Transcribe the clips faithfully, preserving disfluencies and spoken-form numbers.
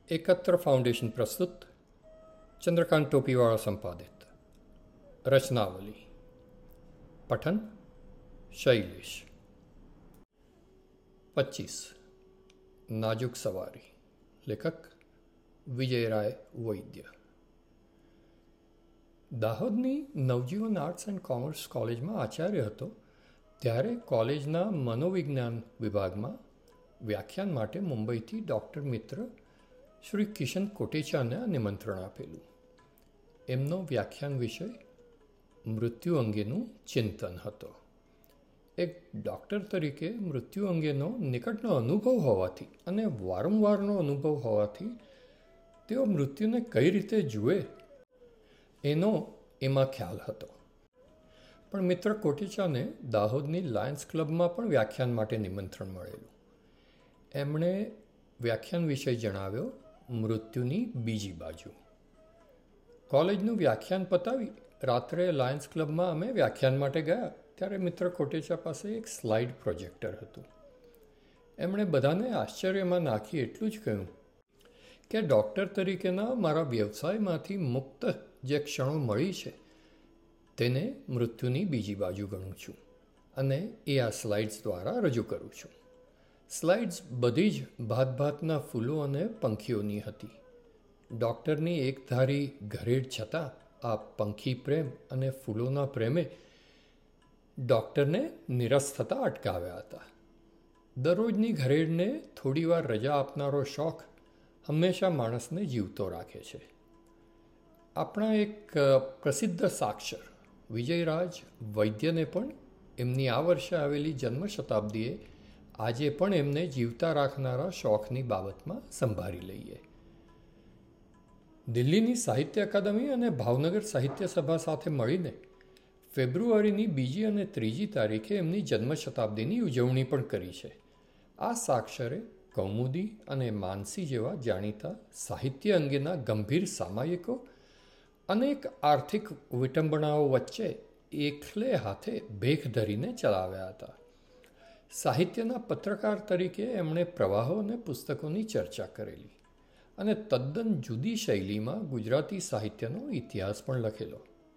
एकत्र फाउंडेशन प्रस्तुत चंद्रकांत टोपीवाड़ा संपादित रचनावली पठन शैलेश। पच्चीस नाजुक सवारी। लेखक विजय राय वैद्य। દાહોદની નવજીવન આર્ટ્સ એન્ડ કોમર્સ કોલેજમાં આચાર્ય હતો ત્યારે કોલેજના મનોવિજ્ઞાન વિભાગમાં વ્યાખ્યાન માટે મુંબઈથી ડૉક્ટર મિત્ર શ્રી કિશન કોટેચાને નિમંત્રણ આપેલું. એમનો વ્યાખ્યાન વિષય મૃત્યુ અંગેનું ચિંતન હતો. એક ડૉક્ટર તરીકે મૃત્યુ અંગેનો નિકટનો અનુભવ હોવાથી અને વારંવારનો અનુભવ હોવાથી તેઓ મૃત્યુને કઈ રીતે જુએ એનો એમાં ખ્યાલ હતો. પણ મિત્ર કોટેચાને દાહોદની લાયન્સ ક્લબમાં પણ વ્યાખ્યાન માટે નિમંત્રણ મળેલું. એમણે વ્યાખ્યાન વિષય જણાવ્યો મૃત્યુની બીજી બાજુ. કોલેજનું વ્યાખ્યાન પતાવી રાત્રે લાયન્સ ક્લબમાં અમે વ્યાખ્યાન માટે ગયા ત્યારે મિત્ર કોટેચા પાસે એક સ્લાઇડ પ્રોજેક્ટર હતું. એમણે બધાને આશ્ચર્યમાં નાખી એટલું જ કહ્યું કે ડૉક્ટર તરીકેના મારા વ્યવસાયમાંથી મુક્ત જે ક્ષણો મળી છે તેને મૃત્યુની બીજી બાજુ ગણું છું અને એ આ સ્લાઇડ્સ દ્વારા રજૂ કરું છું. સ્લાઇડ્સ બધી જ ભાત ભાતના ફૂલો અને પંખીઓની હતી. ડૉક્ટરની એકધારી ઘરેડ છતાં આ પંખી પ્રેમ અને ફૂલોના પ્રેમે ડૉક્ટરને નિરસ થતાં અટકાવ્યા હતા. દરરોજની ઘરેડને થોડીવાર રજા આપનારો શોખ હંમેશા માણસને જીવતો રાખે છે. આપણા એક પ્રસિદ્ધ સાક્ષર વિજયરાજ વૈદ્યને પણ એમની આ વર્ષે આવેલી જન્મ શતાબ્દીએ આજે પણ એમને જીવતા રાખનારા શોખની બાબતમાં સંભાળી લઈએ. દિલ્હીની સાહિત્ય અકાદમી અને ભાવનગર સાહિત્ય સભા સાથે મળીને ફેબ્રુઆરીની બીજી અને ત્રીજી તારીખે એમની જન્મ શતાબ્દીની ઉજવણી પણ કરી છે. આ સાક્ષરે કૌમુદી અને માનસી જેવા જાણીતા સાહિત્ય અંગેના ગંભીર સામાયિકો અનેક આર્થિક વિટંબણાઓ વચ્ચે એકલે હાથે ભેખ ધરીને ચલાવ્યા હતા. સાહિત્યના પત્રકાર તરીકે એમણે પ્રવાહો અને પુસ્તકોની ચર્ચા કરેલી અને તદ્દન જુદી શૈલીમાં ગુજરાતી સાહિત્યનો ઇતિહાસ પણ લખેલો.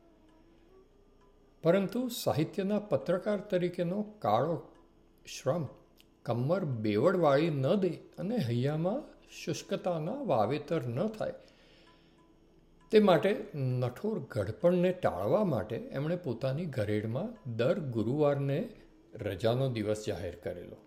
પરંતુ સાહિત્યના પત્રકાર તરીકેનો કાળો શ્રમ કમર બેવડવાળી ન દે અને હૈયામાં શુષ્કતાના વાવેતર ન થાય તે માટે નઠોર ઘડપણને ટાળવા માટે એમણે પોતાની ઘરેડમાં દર ગુરુવારને રજાનો દિવસ જાહેર કરેલો.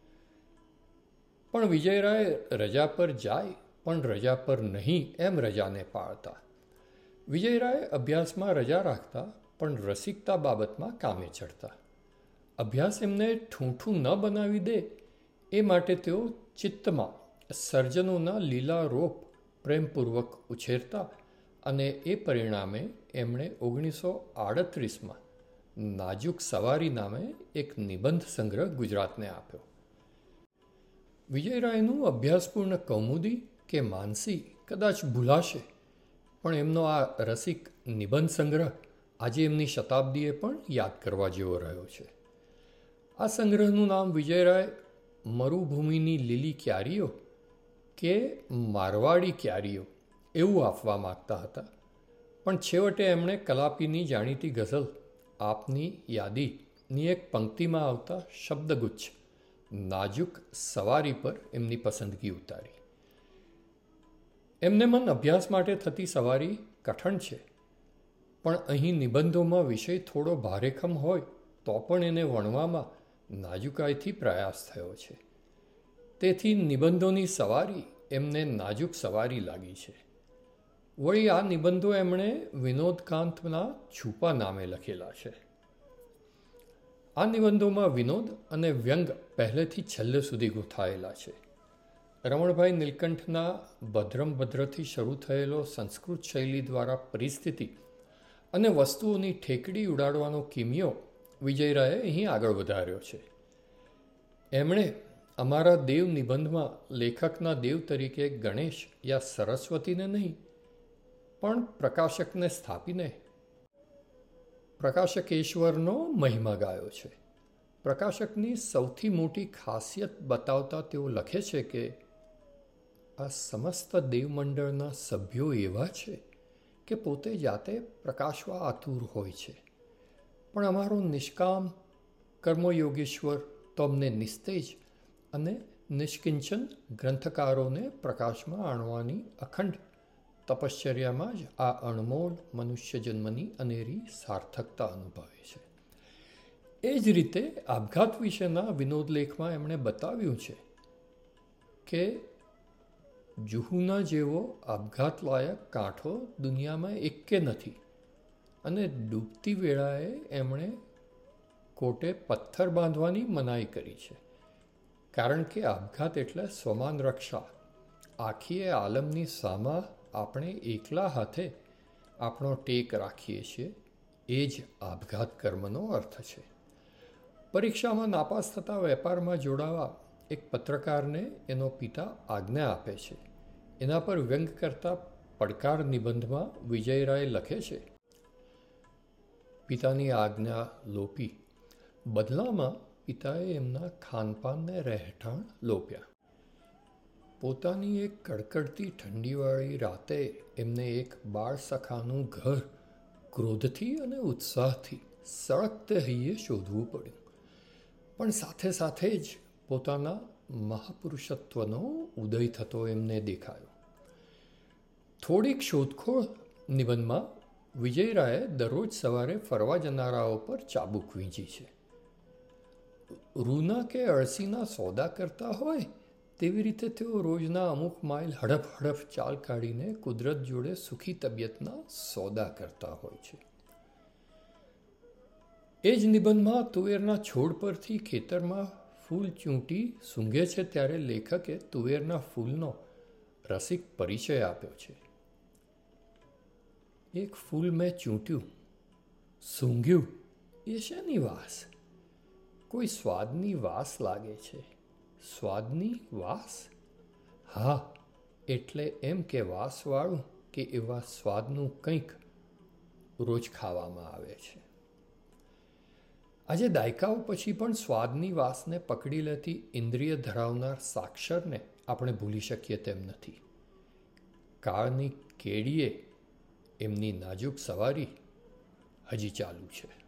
પણ વિજયરાય રજા પર જાય પણ રજા પર નહીં એમ રજાને પાળતા. વિજયરાય અભ્યાસમાં રજા રાખતા પણ રસિકતા બાબતમાં કામે ચડતા. અભ્યાસ એમને ઠૂંઠું ન બનાવી દે એ માટે તેઓ ચિત્તમાં સર્જનોના લીલા રોપ પ્રેમપૂર્વક ઉછેરતા અને એ પરિણામે એમણે ઓગણીસો આડત્રીસમાં નાજુક સવારી નામે એક નિબંધ સંગ્રહ ગુજરાતને આપ્યો. વિજયરાયનું અભ્યાસપૂર્ણ કૌમુદી કે માનસી કદાચ ભૂલાશે પણ એમનો આ રસિક નિબંધ સંગ્રહ આજે એમની શતાબ્દીએ પણ યાદ કરવા જેવો રહ્યો છે. આ સંગ્રહનું નામ વિજયરાય મરુભૂમિની લીલી ક્યારીઓ કે મારવાડી ક્યારીઓ એવું આપવા માગતા હતા. પણ છેવટે એમણે કલાપીની જાણીતી ગઝલ આપની યાદીની એક પંક્તિમાં આવતા શબ્દગુચ્છ નાજુક સવારી પર એમની પસંદગી ઉતારી. એમને મન અભ્યાસ માટે થતી સવારી કઠણ છે પણ અહીં નિબંધોમાં વિષય થોડો ભારેખમ હોય તો પણ એને વણવામાં નાજુકાઈથી પ્રયાસ થયો છે. તેથી નિબંધોની સવારી એમને નાજુક સવારી લાગી છે. વળી આ નિબંધો એમણે વિનોદકાંતના છુપા નામે લખેલા છે. આ નિબંધોમાં વિનોદ અને વ્યંગ પહેલેથી છેલ્લે સુધી ગૂંથાયેલા છે. રમણભાઈ નીલકંઠના ભદ્રમ ભદ્રથી શરૂ થયેલો સંસ્કૃત શૈલી દ્વારા પરિસ્થિતિ અને વસ્તુઓની ઠેકડી ઉડાડવાનો કિમિયો વિજયરાયે અહીં આગળ વધાર્યો છે. એમણે અમારા દેવ નિબંધમાં લેખકના દેવ તરીકે ગણેશ યા સરસ્વતીને નહીં પણ પ્રકાશકને સ્થાપીને પ્રકાશકેશ્વરનો મહિમા ગાયો છે. પ્રકાશકની સૌથી મોટી ખાસિયત બતાવતા તેઓ લખે છે કે આ સમસ્ત દેવમંડળના સભ્યો એવા છે કે પોતે જાતે પ્રકાશવા આતુર હોય છે, પણ અમારો નિષ્કામ કર્મયોગેશ્વર તો અમને નિસ્તેજ અને નિષ્કિંચન ગ્રંથકારોને પ્રકાશમાં આણવાની અખંડ તપશ્ચર્યામાં જ આ અણમોલ મનુષ્ય જન્મની અનેરી સાર્થકતા અનુભવે છે. એ જ રીતે આપઘાત વિશેના વિનોદ લેખમાં એમણે બતાવ્યું છે કે જુહુના જેવો આપઘાતલાયક કાંઠો દુનિયામાં એકે નથી, અને ડૂબતી વેળાએ એમણે કોર્ટે પથ્થર બાંધવાની મનાઈ કરી છે, કારણ કે આપઘાત એટલે સ્વમાન રક્ષા. આખીએ આલમની સામા આપણે એકલા હાથે આપણો ટેક રાખીએ છીએ, એ જ આપઘાત કર્મનો અર્થ છે. પરીક્ષામાં નાપાસ થતા વેપારમાં જોડાવા એક પત્રકારને એનો પિતા આજ્ઞા આપે છે. એના પર વ્યંગ કરતા પડકાર નિબંધમાં વિજયરાય લખે છે, પિતાની આજ્ઞા લોપી. બદલામાં પિતાએ એમના ખાનપાનને રહેઠાણ લોપ્યા. પોતાની એક કડકડતી ઠંડીવાળી રાતે એમને એક બાળ સખાનું ઘર ક્રોધથી અને ઉત્સાહથી સળગતે હૈયે શોધવું પડ્યું, પણ સાથે સાથે જ પોતાના મહાપુરુષત્વનો ઉદય થતો એમને દેખાયો. થોડીક શોધખોળ નિબંધમાં વિજયરાયે દરરોજ સવારે ફરવા જનારાઓ પર ચાબુક વીંચી છે. રૂના કે અળસીના સોદા કરતા હોય તેવી રીતે તેઓ રોજના અમુક માઇલ હડપ હડપ ચાલ કાઢીને કુદરત જોડે સુખી તબિયતના સોદા કરતા હોય છે. એ જ નિબંધમાં તુવેરના છોડ પરથી ખેતરમાં ફૂલ ચૂંટી સૂંઘે છે ત્યારે લેખકે તુવેરના ફૂલનો રસિક પરિચય આપ્યો છે. એક ફૂલ મેં ચૂંટ્યું, સૂંઘ્યું, એ શેની વાસ? કોઈ સ્વાદની વાસ લાગે છે. સ્વાદની વાસ? હા, એટલે એમ કે વાસવાળું કે એવા સ્વાદનું કંઈક રોજ ખાવામાં આવે છે. આજે દાયકાઓ પછી પણ સ્વાદની વાસને પકડી લેતી ઇન્દ્રિય ધરાવનાર સાક્ષરને આપણે ભૂલી શકીએ તેમ નથી. કાળની કેડીએ એમની નાજુક સવારી હજી ચાલુ છે.